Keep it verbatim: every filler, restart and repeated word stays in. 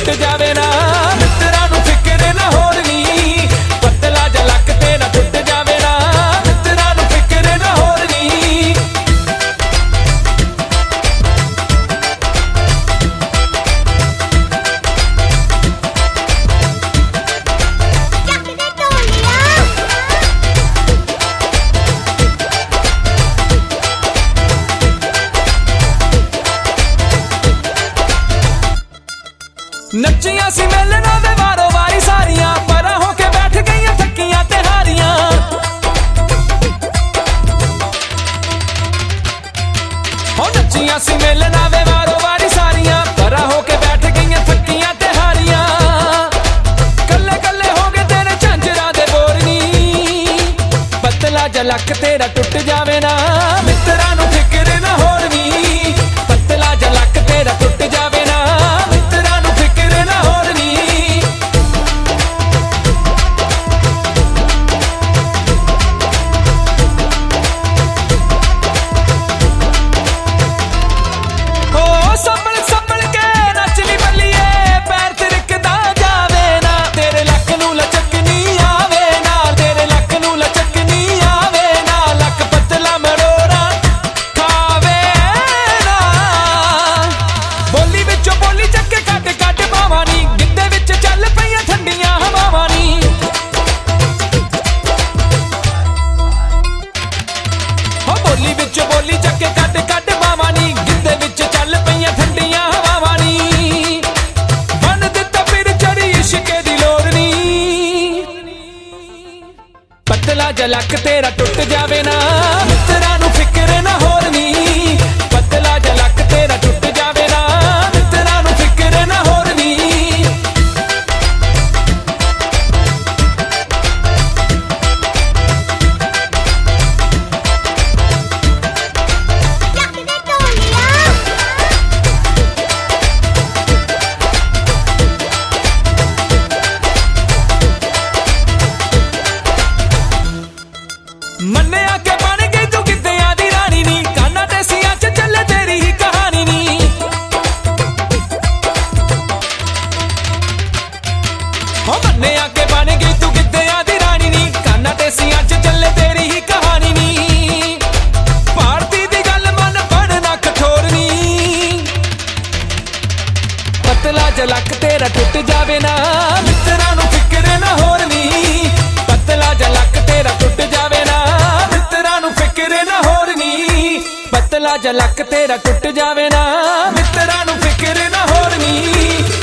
टुट जावे ना मित्रा नू फिक्र ना होर नी पतला जा लक तेरा टुट जावे ना मित्रा नू फिक्र ना होर नी नचिया सी मेलना दे वारो वारी सारियां परा होके बैठ गईयां थकियां ते हारियां हो नचिया सी मेलना दे वारो वारी सारियां परा होके बैठ गईयां थकियां ते हारियां कल्ले कल्ले हो गए तेरे झांझरा दे बोरनी पतला जा लक तेरा टुट जावे ना मित्रा नू फिक्र ना होर नी पतला जा लक तेरा टुट जावे ना बोली विच बोली चके कट कट बावानी गिद्दे विच चल पईयां ठंडियां हवावां नी बन दिता फिर चढ़ी इश्क दी लोड़ नी पतला जा लक तेरा टुट जावे ना मित्रा नू फिक्र ना होर नी पतला जा लक तेरा टुट जावे ना मित्रा नू फिक्र ना होर नी मन्ने आके बन गई तू गिद्दियां दी रानी नी काना ते सियां च चले तेरी ही कहानी नी हो मन्ने आके बन गई तू गिद्दियां दी रानी नी काना ते सियां च चले तेरी ही कहानी नी भारती दी गल मन बनना कठोर नी पतला जा लक तेरा टुट जावे ना मित्रा नू फिक्र ना होर नी पतला जा लक तेरा टुट जावे ना फिक्र ना होर नी पतला जा लक तेरा टुट जावे ना मित्रा नू फिक्र ना होर नी।